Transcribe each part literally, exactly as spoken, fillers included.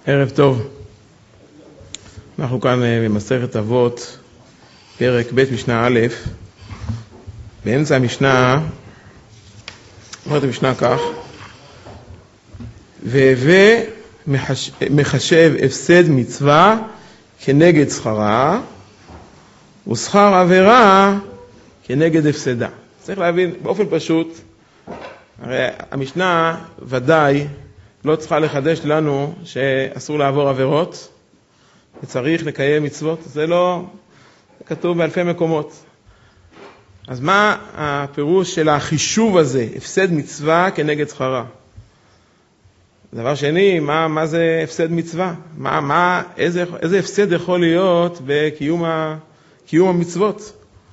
ערב טוב. אנחנו כאן במסכת אבות, פרק ב' משנה א', באמצע המשנה, אומרת המשנה כך, והווה מחשב הפסד מצווה כנגד שכרה, ושכר עבירה כנגד הפסדה. צריך להבין באופן פשוט, הרי המשנה ודאי לא צריכה לחדש לנו שאסור לעבור עבירות, וצריך לקיים מצוות, זה לא זה כתוב באלפי מקומות. אז מה הפירוש של החישוב הזה, הפסד מצווה כנגד שכרה? דבר שני, מה, מה זה הפסד מצווה? מה, מה, איזה, איזה הפסד יכול להיות בקיום ה, קיום המצוות?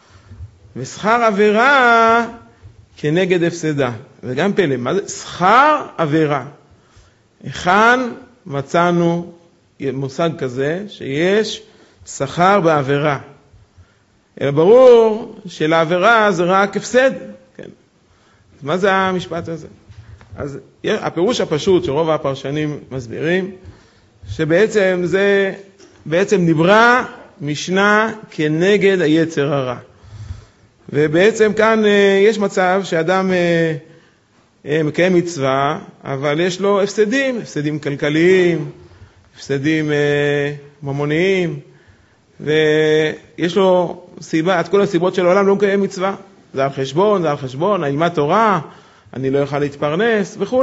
ושכר עבירה כנגד הפסדה. וגם פלא, מה זה? שכר עבירה. היכן מצאנו מושג כזה שיש שכר בעבירה? אלא ברור שלעבירה זה רק הפסד. כן. אז מה זה המשפט הזה? אז הפירוש הפשוט שרוב הפרשנים מסבירים, שבעצם זה בעצם נברא משנה כנגד היצר הרע. ובעצם כאן יש מצב שאדם מקיים מצווה, אבל יש לו הפסדים, הפסדים כלכליים, הפסדים ממוניים, ויש לו סיבה, את כל הסיבות של העולם לא מקיים מצווה. זה על חשבון, זה על חשבון, נעימת תורה, אני לא יכול להתפרנס וכו'.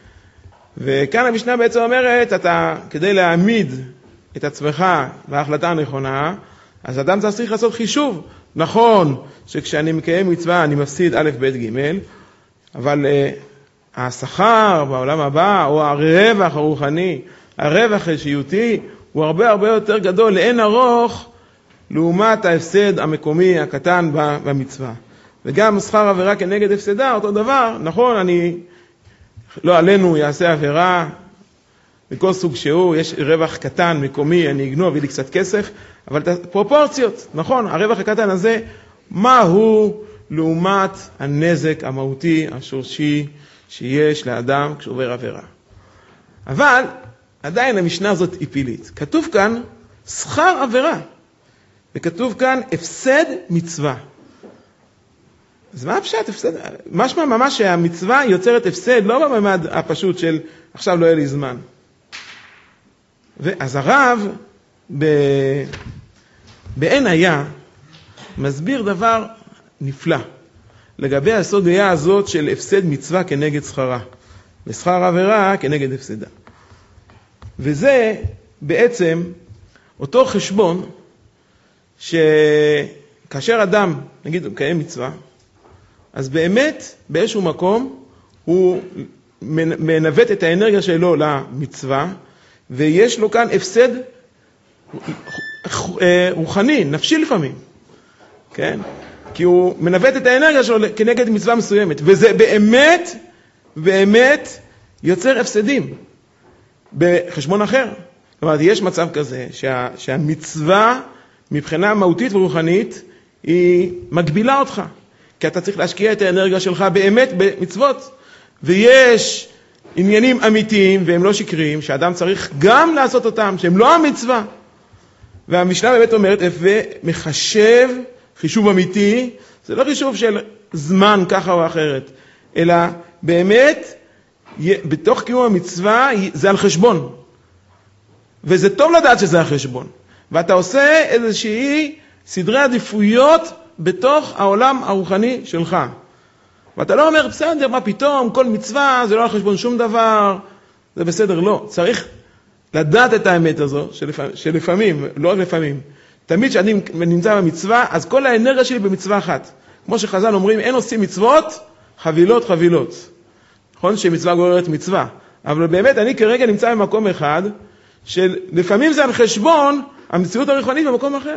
וכאן המשנה בעצם אומרת, אתה, כדי להעמיד את עצמך בהחלטה הנכונה, אז אדם צריך לעשות חישוב. נכון שכשאני מקיים מצווה אני מפסיד א' ב' ג', אבל uh, השכר בעולם הבא, או הרווח הרוחני, הרווח האישיותי, הוא הרבה הרבה יותר גדול, לאין ארוך, לעומת ההפסד המקומי הקטן במצווה. וגם שכר עבירה כנגד הפסדה, אותו דבר, נכון, אני, לא עלינו יעשה עבירה, מכל סוג שהוא, יש רווח קטן, מקומי, אני אגנוב, לי קצת כסף, אבל פרופורציות, נכון, הרווח הקטן הזה, מה הוא לעומת הנזק המהותי, השורשי, שיש לאדם כשעובר עבירה. אבל עדיין המשנה הזאת היא פילית. כתוב כאן שכר עבירה, וכתוב כאן הפסד מצווה. אז מה הפשט? הפסד? משמע ממש שהמצווה יוצרת הפסד, לא בממד הפשוט של עכשיו לא יהיה לי זמן. ואז הרב ב... בעין היה מסביר דבר נפלא לגבי הסוגיה הזאת של הפסד מצווה כנגד שכרה, ושכר עבירה כנגד הפסדה. וזה בעצם אותו חשבון שכאשר אדם, נגיד, מקיים מצווה, אז באמת באיזשהו מקום הוא מנווט את האנרגיה שלו למצווה, ויש לו כאן הפסד רוחני, נפשי לפעמים. כן? כי הוא מנווט את האנרגיה שלו כנגד מצווה מסוימת, וזה באמת, באמת יוצר הפסדים בחשבון אחר. זאת אומרת, יש מצב כזה שה, שהמצווה מבחינה מהותית ורוחנית היא מגבילה אותך, כי אתה צריך להשקיע את האנרגיה שלך באמת במצוות, ויש עניינים אמיתיים והם לא שקריים, שאדם צריך גם לעשות אותם, שהם לא המצווה. והמשנה באמת אומרת, ומחשב חישוב אמיתי, זה לא חישוב של זמן ככה או אחרת, אלא באמת, בתוך קיום המצווה, זה על חשבון. וזה טוב לדעת שזה על חשבון. ואתה עושה איזושהי סדרי עדיפויות בתוך העולם הרוחני שלך. ואתה לא אומר, בסדר, מה פתאום, כל מצווה, זה לא על חשבון שום דבר, זה בסדר, לא. צריך לדעת את האמת הזו, שלפעמים, שלפעמים לא רק לפעמים, תמיד שאני נמצא במצווה, אז כל האנרגיה שלי במצווה אחת. כמו שחז"ל אומרים, אין עושים מצוות, חבילות חבילות. נכון שמצווה גוררת מצווה, אבל באמת אני כרגע נמצא במקום אחד, שלפעמים זה על חשבון המציאות הרוחנית במקום אחר.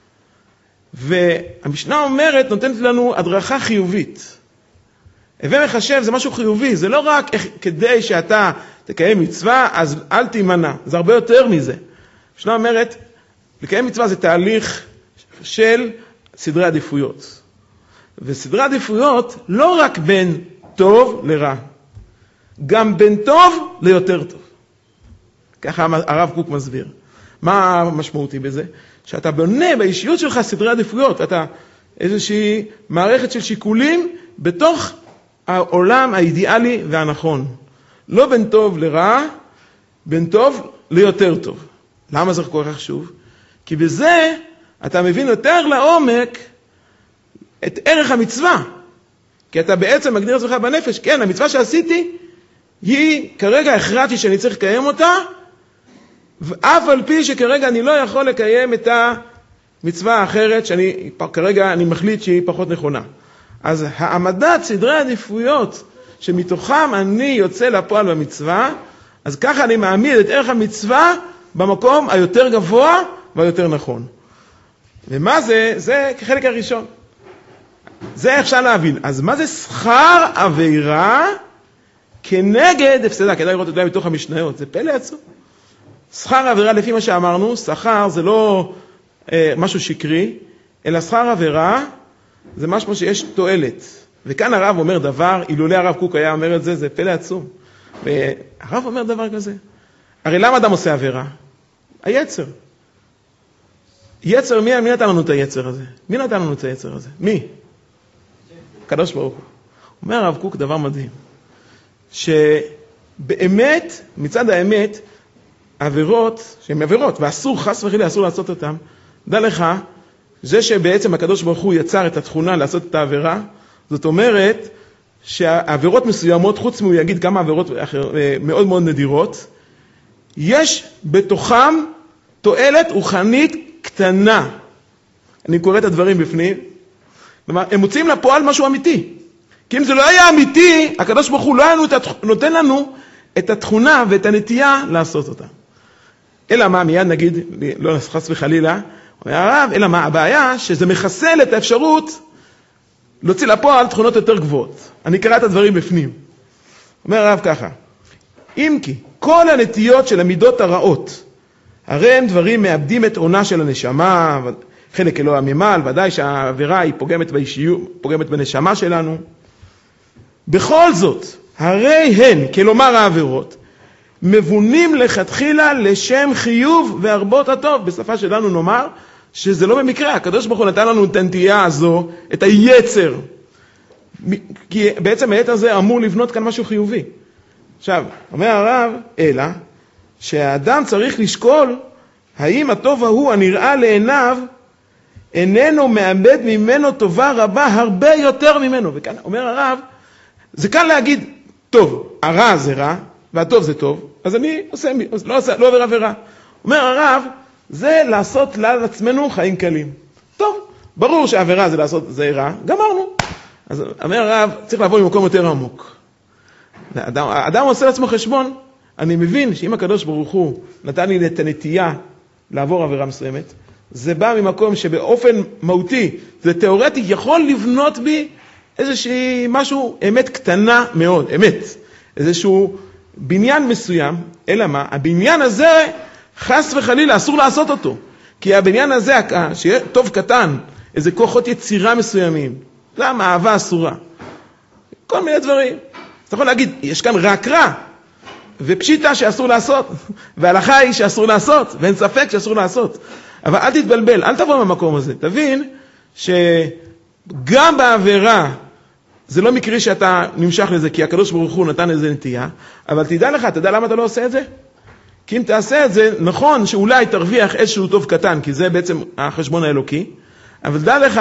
והמשנה אומרת, נותנת לנו הדרכה חיובית. הווה מחשב זה משהו חיובי, זה לא רק כדי שאתה תקיים מצווה, אז אל תימנע, זה הרבה יותר מזה. המשנה אומרת, לקיים מצווה זה תהליך של סדרי עדיפויות. וסדרי עדיפויות לא רק בין טוב לרע, גם בין טוב ליותר טוב. ככה הרב קוק מסביר. מה המשמעותי בזה? שאתה בונה באישיות שלך סדרי עדיפויות, אתה איזושהי מערכת של שיקולים בתוך העולם האידיאלי והנכון. לא בין טוב לרע, בין טוב ליותר טוב. למה זה כל כך חשוב? כי בזה אתה מבין יותר לעומק את ערך המצווה. כי אתה בעצם מגדיר עצמך בנפש, כן, המצווה שעשיתי היא כרגע הכרעתי שאני צריך לקיים אותה, ואף על פי שכרגע אני לא יכול לקיים את המצווה האחרת שאני כרגע אני מחליט שהיא פחות נכונה. אז העמדת סדרי עדיפויות שמתוכם אני יוצא לפועל במצווה, אז ככה אני מעמיד את ערך המצווה במקום היותר גבוה והיותר נכון. ומה זה? זה כחלק הראשון. זה אפשר להבין. אז מה זה שכר עבירה כנגד הפסדה? כדאי לראות את זה מתוך המשניות. זה פלא עצום. שכר עבירה, לפי מה שאמרנו, שכר זה לא אה, משהו שקרי, אלא שכר עבירה זה משהו שיש תועלת. וכאן הרב אומר דבר, אילולא הרב קוק היה אומר את זה, זה פלא עצום. והרב אומר דבר כזה. הרי למה אדם עושה עבירה? היצר. יצר, מי, מי נתן לנו את היצר הזה? מי נתן לנו את היצר הזה? מי? הקדוש ברוך הוא. אומר הרב קוק דבר מדהים. שבאמת, מצד האמת, עבירות, שהן עבירות, ואסור, חס וחלילה, אסור לעשות אותן, דע לך, זה שבעצם הקדוש ברוך הוא יצר את התכונה לעשות את העבירה, זאת אומרת שהעבירות מסוימות, חוץ מהו יגיד כמה עבירות מאוד מאוד נדירות, יש בתוכם תועלת רוחנית קטנה. אני קורא את הדברים בפנים. כלומר, הם מוצאים לפועל משהו אמיתי. כי אם זה לא היה אמיתי, הקדוש ברוך הוא לא היה נותן לנו את התכונה ואת הנטייה לעשות אותה. אלא מה, מיד נגיד, לא חס וחלילה, אומר הרב, אלא מה, הבעיה שזה מחסל את האפשרות להוציא לפועל תכונות יותר גבוהות. אני קרא את הדברים בפנים. אומר הרב ככה, אם כי כל הנטיות של המידות הרעות, הרי הם דברים מאבדים את עונה של הנשמה, חלק אלוה ממעל, ודאי שהעבירה היא פוגמת באישיות, פוגמת בנשמה שלנו. בכל זאת, הרי הן, כלומר העבירות, מבונים לכתחילה לשם חיוב והרבות הטוב. בשפה שלנו נאמר שזה לא במקרה, הקדוש ברוך הוא נתן לנו את הנטייה הזו, את היצר. כי בעצם היצר הזה אמור לבנות כאן משהו חיובי. עכשיו, אומר הרב, אלא שהאדם צריך לשקול האם הטוב ההוא הנראה לעיניו איננו מאבד ממנו טובה רבה הרבה יותר ממנו. וכאן אומר הרב, זה כאן להגיד, טוב, הרע זה רע והטוב זה טוב, אז אני עושה, לא, עושה, לא עובר עבירה. אומר הרב, זה לעשות לעצמנו חיים קלים. טוב, ברור שהעבירה זה לעשות, זה רע, גמרנו. אז אומר הרב, צריך לבוא ממקום יותר עמוק. האדם, האדם עושה לעצמו חשבון, אני מבין שאם הקדוש ברוך הוא נתן לי את הנטייה לעבור עבירה מסוימת, זה בא ממקום שבאופן מהותי, זה תיאורטי, יכול לבנות בי איזושהי משהו, אמת קטנה מאוד, אמת. איזשהו בניין מסוים, אלא מה? הבניין הזה, חס וחלילה, אסור לעשות אותו. כי הבניין הזה, שיהיה טוב קטן, איזה כוחות יצירה מסוימים, למה? אהבה אסורה. כל מיני דברים. אתה יכול להגיד, יש כאן רק רע, ופשיטה שאסור לעשות, והלכה היא שאסור לעשות, ואין ספק שאסור לעשות. אבל אל תתבלבל, אל תבוא מהמקום הזה. תבין שגם בעבירה, זה לא מקרי שאתה נמשך לזה, כי הקדוש ברוך הוא נתן איזה נטייה, אבל תדע לך, תדע למה אתה לא עושה את זה? כי אם תעשה את זה, נכון שאולי תרוויח איזשהו טוב קטן, כי זה בעצם החשבון האלוקי, אבל תדע לך,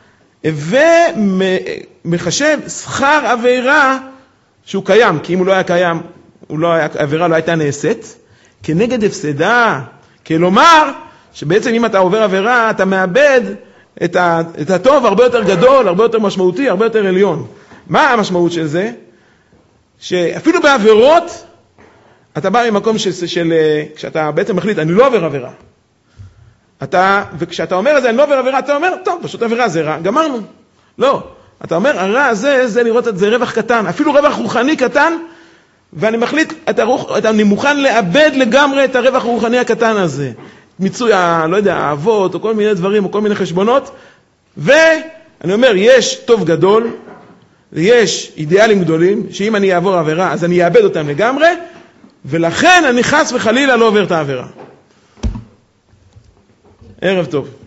ומחשב שכר עבירה שהוא קיים, כי אם הוא לא היה קיים, הוא לא היה, העבירה לא הייתה נעשית, כנגד הפסדה, כלומר, שבעצם אם אתה עובר עבירה, אתה מאבד את, ה, את הטוב הרבה יותר גדול, הרבה יותר משמעותי, הרבה יותר עליון. מה המשמעות של זה? שאפילו בעבירות, אתה בא ממקום של, של, כשאתה בעצם מחליט, אני לא עובר עבירה. אתה, וכשאתה אומר את זה, אני לא עובר עבירה, אתה אומר, טוב, פשוט עבירה זה רע, גמרנו. לא. אתה אומר, הרע הזה, זה לראות את זה רווח קטן, אפילו רווח רוחני קטן, ואני מחליט, את הרוח, אני מוכן לאבד לגמרי את הרווח הרוחני הקטן הזה. מיצוי, ה, לא יודע, האבות, או כל מיני דברים, או כל מיני חשבונות, ואני אומר, יש טוב גדול, ויש אידיאלים גדולים, שאם אני אעבור עבירה, אז אני אאבד אותם לגמרי, ולכן אני חס וחלילה לא עובר את העבירה. ערב טוב.